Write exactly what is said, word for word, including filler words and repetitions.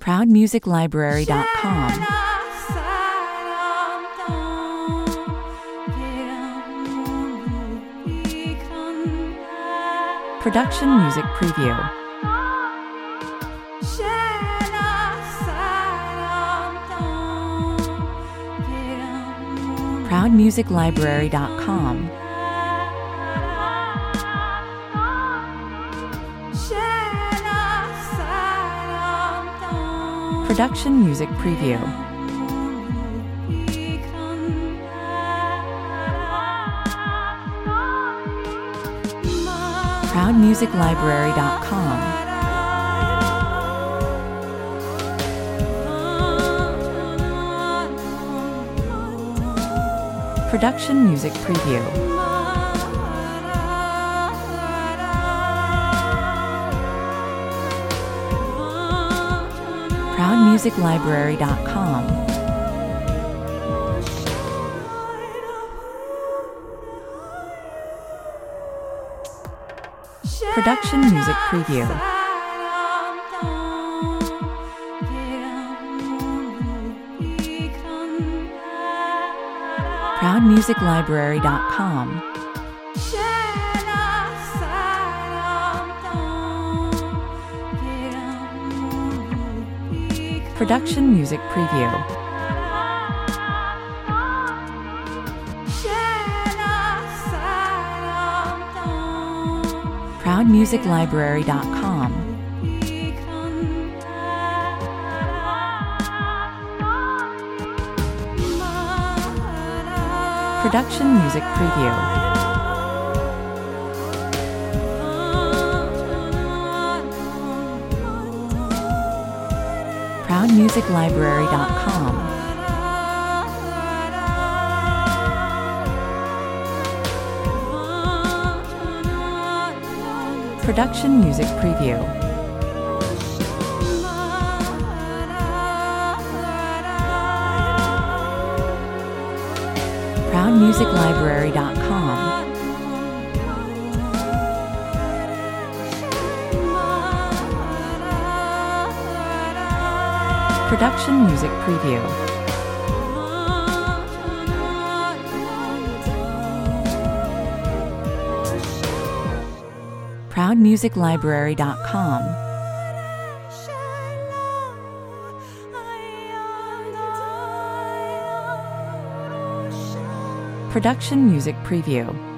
proud music library dot com. Production music preview. proud music library dot com. Production music preview. proud music library dot com. Production music preview. proud music library dot com. Production music preview. proud music library dot com. Production music preview. proud music library dot com. Production music preview. proud music library dot com. Production music preview. proud music library dot com. Production music preview. proud music library dot com. Production music preview.